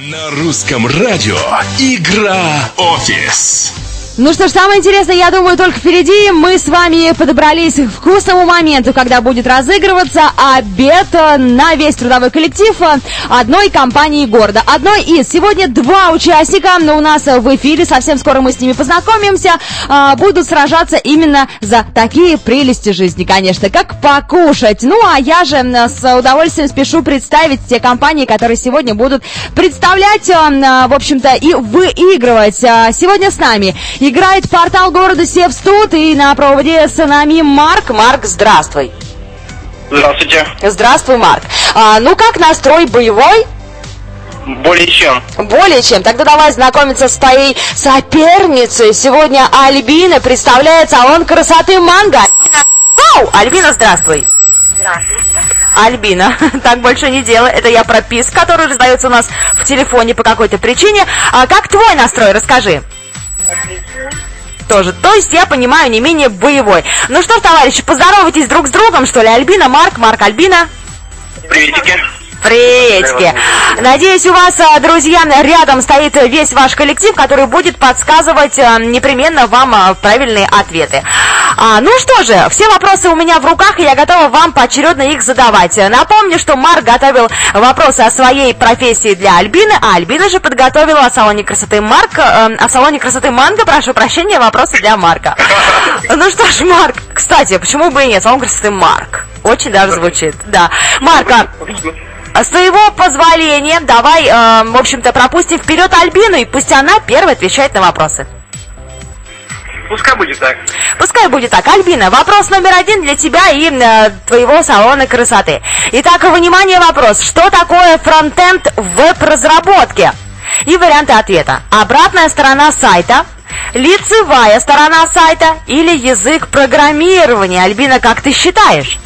На русском радио игра «Офис». Ну что ж, самое интересное, я думаю, только впереди. Мы с вами подобрались к вкусному моменту, когда будет разыгрываться обед на весь трудовой коллектив одной компании города. Одной из. Сегодня два участника у нас в эфире, совсем скоро мы с ними познакомимся, будут сражаться именно за такие прелести жизни, конечно, как покушать. Ну, а я же с удовольствием спешу представить те компании, которые сегодня будут представлять, в общем-то, и выигрывать. Сегодня с нами играет портал города Севстуд, и на проводе с нами Марк. Марк, здравствуй. Здравствуйте. Здравствуй, Марк. Ну как настрой боевой? Более чем. Более чем. Тогда давай знакомиться с твоей соперницей. Сегодня Альбина представляет салон красоты «Манго». Оу! Альбина, здравствуй. Здравствуйте. Альбина, так больше не делай. Это я про писк, который раздается у нас в телефоне по какой-то причине. А как твой настрой? Расскажи. Отлично. Тоже, то есть, я понимаю, не менее боевой. Ну что ж, товарищи, поздоровайтесь друг с другом, что ли. Альбина, Марк, Альбина. Приветики. Приветики. Надеюсь, у вас, друзья, рядом стоит весь ваш коллектив, который будет подсказывать непременно вам правильные ответы. Ну что же, все вопросы у меня в руках, и я готова вам поочередно их задавать. Напомню, что Марк готовил вопросы о своей профессии для Альбины, а Альбина же подготовила о салоне красоты «Манго», прошу прощения, вопросы для Марка. Ну что ж, Марк, кстати, почему бы и нет, салон красоты Марк. Очень даже звучит, да. Марка, с твоего позволения, давай, в общем-то, пропустим вперед Альбину, и пусть она первая отвечает на вопросы. Пускай будет так. Пускай будет так. Альбина, вопрос номер 1 для тебя и твоего салона красоты. Итак, внимание, вопрос. Что такое фронтенд в веб-разработке? И варианты ответа. Обратная сторона сайта, лицевая сторона сайта или язык программирования? Альбина, как ты считаешь?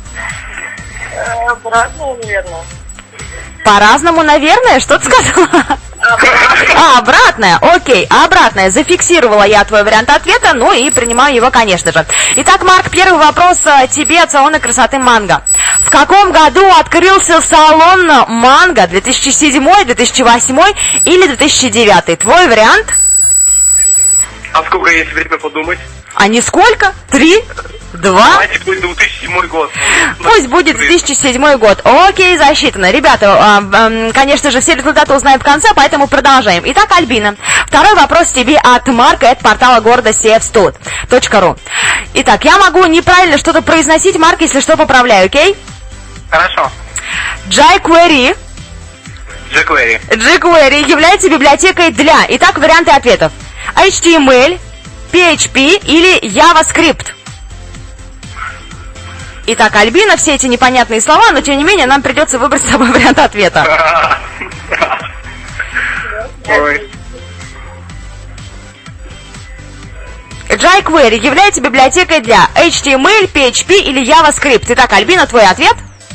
Обратно, наверное. По-разному, наверное? Что ты сказала? Обратная, окей, обратная. Зафиксировала я твой вариант ответа, ну и принимаю его, конечно же. Итак, Марк, первый вопрос тебе от салона красоты «Манго». В каком году открылся салон «Манго»? 2007, 2008 или 2009? Твой вариант? А сколько есть время подумать? А не сколько? 3? 2? Давайте будет 2007 год. Пусть будет 2007 год. Окей, засчитано. Ребята, конечно же, все результаты узнаем в конце, поэтому продолжаем. Итак, Альбина, второй вопрос тебе от Марка, от портала города Севстуд.ру. Итак, я могу неправильно что-то произносить, Марк, если что, поправляю, окей? Хорошо. jQuery jQuery является библиотекой для... Итак, варианты ответов. HTML, PHP или JavaScript. Итак, Альбина, все эти непонятные слова, но тем не менее нам придется выбрать с собой вариант ответа. jQuery является библиотекой для HTML, PHP или JavaScript. Итак, Альбина, твой ответ?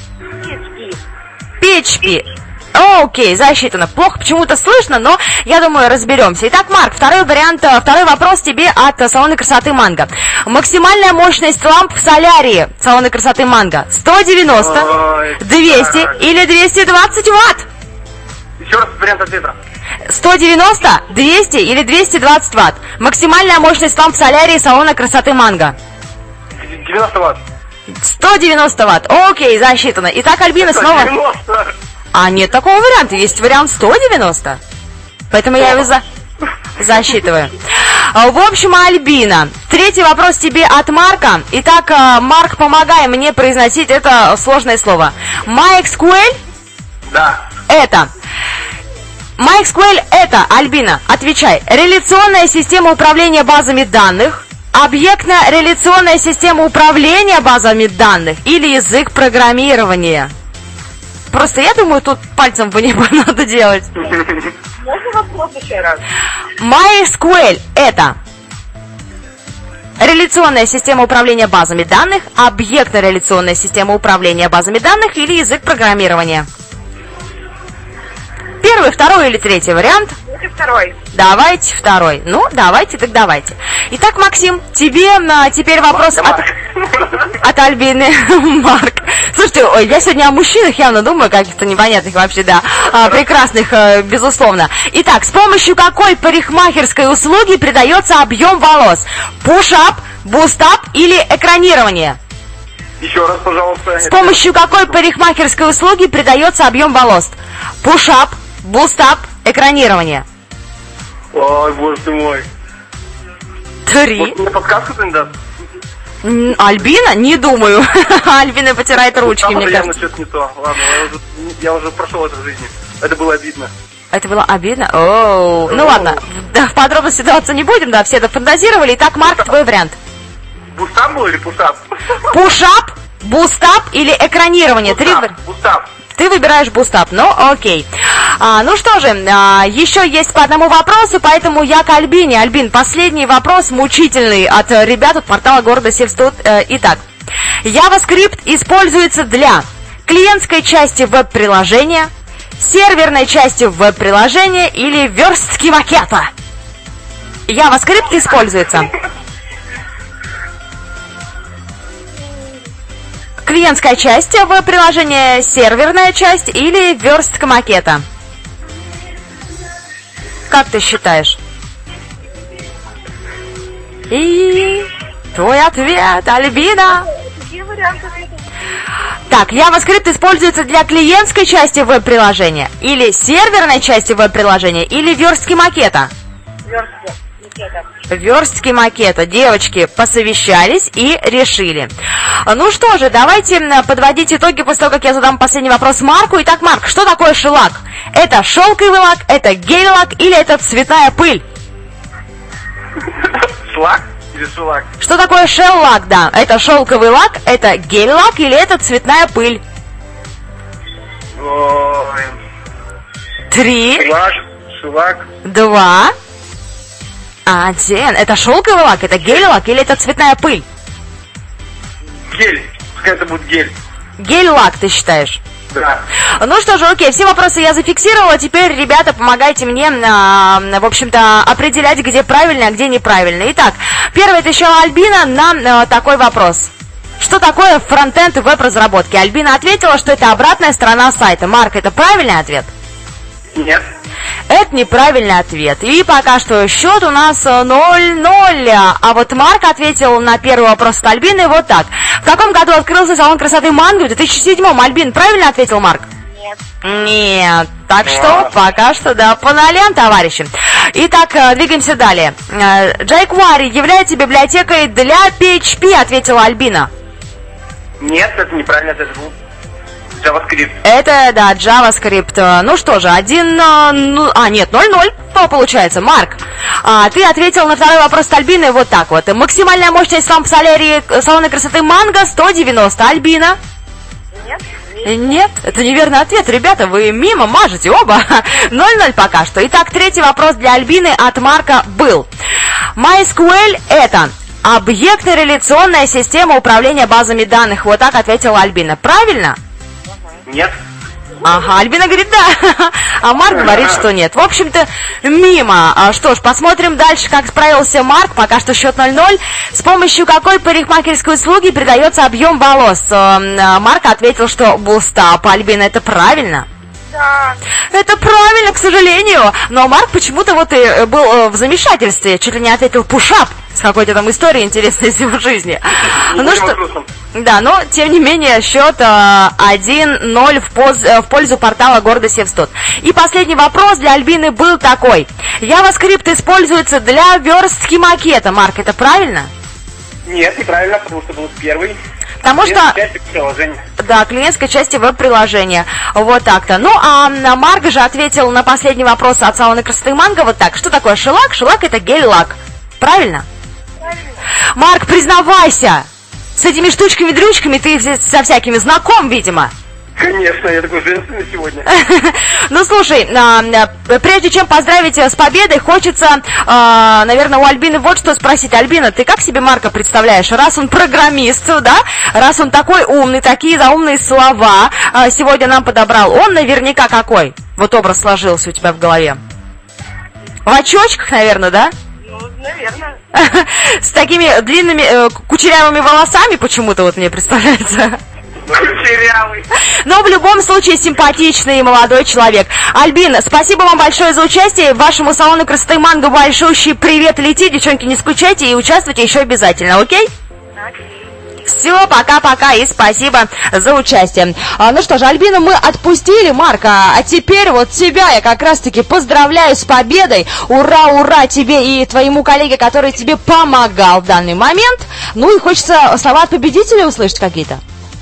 PHP. Окей, засчитано. Плохо почему-то слышно, но я думаю, разберемся.Итак, Марк, второй вопрос тебе от салона красоты «Манго». Максимальная мощность ламп в солярии салона красоты «Манго» 190, 200 или 220 ватт? Еще раз вариант ответа. 190, 200 или 220 ватт? Максимальная мощность ламп в солярии салона красоты «Манго». 90 ватт. 190 ватт. Окей, засчитано. Итак, Альбина, снова... 90. А нет такого варианта, есть вариант 190. Поэтому я его засчитываю. В общем, Альбина, третий вопрос тебе от Марка. Итак, Марк, помогай мне произносить это сложное слово. MySQL? Да. Это. MySQL это, Альбина, отвечай. Реляционная система управления базами данных, объектно-реляционная система управления базами данных или язык программирования? Просто я думаю, тут пальцем по небу надо делать. Можно вопрос еще раз? MySQL это реляционная система управления базами данных, объектно-реляционная система управления базами данных или язык программирования? Первый, второй или третий вариант? Это второй. Давайте второй. Ну, давайте, так давайте. Итак, Максим, тебе теперь вопрос от Альбины. Марк. Слушай, Слушайте, ой, я сегодня о мужчинах явно думаю, каких-то непонятных вообще, да, прекрасных, безусловно. Итак, с помощью какой парикмахерской услуги придается объем волос? Пуш-ап, буст-ап или экранирование? Еще раз, пожалуйста. С помощью какой парикмахерской услуги придается объем волос? Пуш-ап, буст-ап, экранирование. Ой, боже ты мой. 3. Может, мне подсказку ты не даст? Альбина? Не думаю. Альбина потирает ручки, мне явно кажется. что-то не то. Ладно, я уже прошел это в жизни. Это было обидно. Это было обидно? Оу. Ну ладно, в подробности вдаваться не будем, да, все это фантазировали. Итак, Марк, твой вариант. Бустап был или пушап? Пушап, бустап или экранирование? Бустап. Ты выбираешь бустап, ну окей. Ну что же, еще есть по одному вопросу, поэтому я к Альбине. Альбин, последний вопрос, мучительный от ребят от портала города Севстуд. Итак, JavaScript используется для клиентской части веб-приложения, серверной части веб-приложения или верстки макета? JavaScript используется. Клиентская часть веб-приложения, серверная часть или верстка макета? Как ты считаешь? И твой ответ, Альбина. Какие варианты? Так, JavaScript используется для клиентской части веб-приложения, или серверной части веб-приложения, или верстки макета? Верстки макета. Девочки посовещались и решили. Ну что же, давайте подводить итоги после того, как я задам последний вопрос Марку. Итак, Марк, что такое шеллак? Это шелковый лак, это гель-лак или это цветная пыль? Шлак или шелак? Что такое шеллак, да? Это шелковый лак, это гель-лак или это цветная пыль? Ой. 3, Шелак. 2, 1. Это шелковый лак, это гель-лак или это цветная пыль? Гель. Пускай это будет гель. Гель-лак, ты считаешь? Да. Ну что же, окей, все вопросы я зафиксировала. Теперь, ребята, помогайте мне, в общем-то, определять, где правильно, а где неправильно. Итак, первое отвечала Альбина на такой вопрос. Что такое фронтенд веб-разработки? Альбина ответила, что это обратная сторона сайта. Марк, это правильный ответ? Нет. Это неправильный ответ. И пока что счет у нас 0-0. А вот Марк ответил на первый вопрос от Альбины вот так. В каком году открылся салон красоты Манго? В 2007-м. Альбин, правильно ответил Марк? Нет. Нет. Так что пока что, да, по нолям, товарищи. Итак, двигаемся далее. jQuery является библиотекой для PHP, ответила Альбина. Нет, это неправильно, это был JavaScript. Это, да, JavaScript. Ну что же, 0-0 получается. Марк, ты ответил на второй вопрос от Альбины вот так вот. Максимальная мощность ламп солярии салона красоты Манго 190. Альбина? Нет. Нет, это неверный ответ. Ребята, вы мимо мажете оба. 0-0 пока что. Итак, третий вопрос для Альбины от Марка был. MySQL это объектно-реляционная система управления базами данных. Вот так ответила Альбина. Правильно? Нет. Ага, Альбина говорит да, а Марк говорит, что нет. В общем-то, мимо. Что ж, посмотрим дальше, как справился Марк. Пока что счет 0-0. С помощью какой парикмахерской услуги придается объем волос? Марк ответил, что бустап. Альбина, это правильно? Да. Это правильно, к сожалению. Но Марк почему-то вот и был в замешательстве. Чуть ли не ответил пушап. С какой-то там историей интересной из его жизни. Ну что, да, но тем не менее счет 1-0 в пользу портала города Севстуд. И последний вопрос для Альбины был такой. JavaScript используется для верстки макета. Марк, это правильно? Нет, неправильно, потому что был первый. Потому что... Да, клиентской части веб-приложения. Вот так-то. Ну, а Марк же ответил на последний вопрос от салона красоты Манго вот так. Что такое шеллак? Шеллак это гель-лак. Правильно? Правильно. Марк, признавайся! С этими штучками-дрючками ты со всякими знаком, видимо. Конечно, я такой женственный сегодня. Ну, слушай, прежде чем поздравить с победой, хочется, наверное, у Альбины вот что спросить. Альбина, ты как себе Марка представляешь? Раз он программист, да? Раз он такой умный, такие заумные слова сегодня нам подобрал, он наверняка какой? Вот образ сложился у тебя в голове. В очочках, наверное, да? Ну, наверное. С такими длинными кучерявыми волосами почему-то вот мне представляется. Кучерявый. Но в любом случае симпатичный и молодой человек. Альбин, спасибо вам большое за участие. Вашему салону красоты «Манго» большущий привет летит. Девчонки, не скучайте и участвуйте еще обязательно, окей? Все, пока-пока и спасибо за участие. Ну что же, Альбину мы отпустили, Марка, а теперь вот тебя я как раз-таки поздравляю с победой. Ура, ура тебе и твоему коллеге, который тебе помогал в данный момент. Ну и хочется слова от победителя услышать какие-то.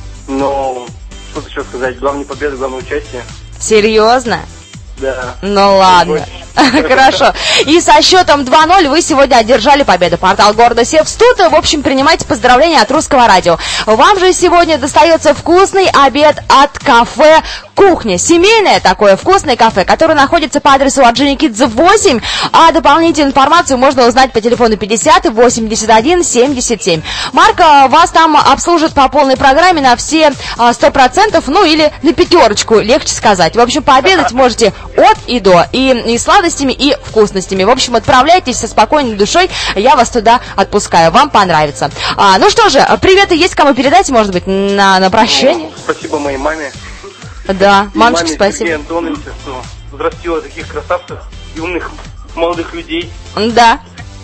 Ну, что еще сказать, главная победа, главное участие. Серьезно? Да. Ну ладно, хорошо. И со счетом 2-0 вы сегодня одержали победу. Портал города Севстут. В общем, принимайте поздравления от Русского радио. Вам же сегодня достается вкусный обед от кафе «Кухня». Семейное такое вкусное кафе, которое находится по адресу Орджоникидзе 8. А дополнительную информацию можно узнать по телефону 50 81 77. Марка вас там обслужит по полной программе на все 100%, ну или на пятерочку, легче сказать. В общем, пообедать можете от и до, и сладостями, и вкусностями. В общем, отправляйтесь со спокойной душой, я вас туда отпускаю, вам понравится. Ну что же, приветы есть кому передать, может быть, на прощание? Спасибо моей маме. Да, мамочке спасибо. Сергею Антоновичу, что взрастила таких красавцев и умных молодых людей. Да.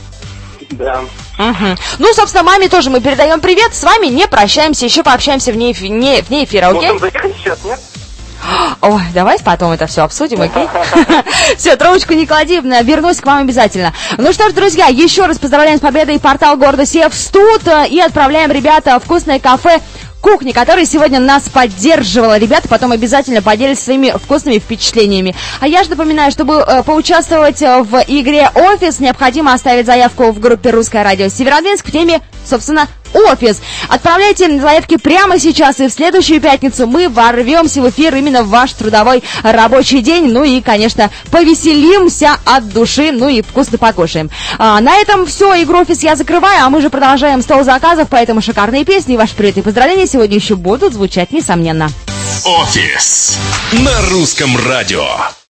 Да. Угу. Ну, собственно, маме тоже мы передаем привет, с вами не прощаемся, еще пообщаемся вне эфира, окей? Можем заехать сейчас, нет? Ой, давай потом это все обсудим, окей? Все, трубочку не клади, вернусь к вам обязательно. Ну что ж, друзья, еще раз поздравляем с победой портал города Севстут и отправляем, ребята, в вкусное кафе «Кухня», которая сегодня нас поддерживала. Ребята потом обязательно поделятся своими вкусными впечатлениями. А я же напоминаю, чтобы поучаствовать в игре «Офис», необходимо оставить заявку в группе «Русское радио Северодвинск» в теме, собственно, «Офис». Отправляйте заявки прямо сейчас, и в следующую пятницу мы ворвемся в эфир именно в ваш трудовой рабочий день. Ну и, конечно, повеселимся от души, ну и вкусно покушаем. На этом все, игру «Офис» я закрываю, а мы же продолжаем стол заказов, поэтому шикарные песни и ваши приветы и поздравления сегодня еще будут звучать, несомненно. «Офис» на Русском радио.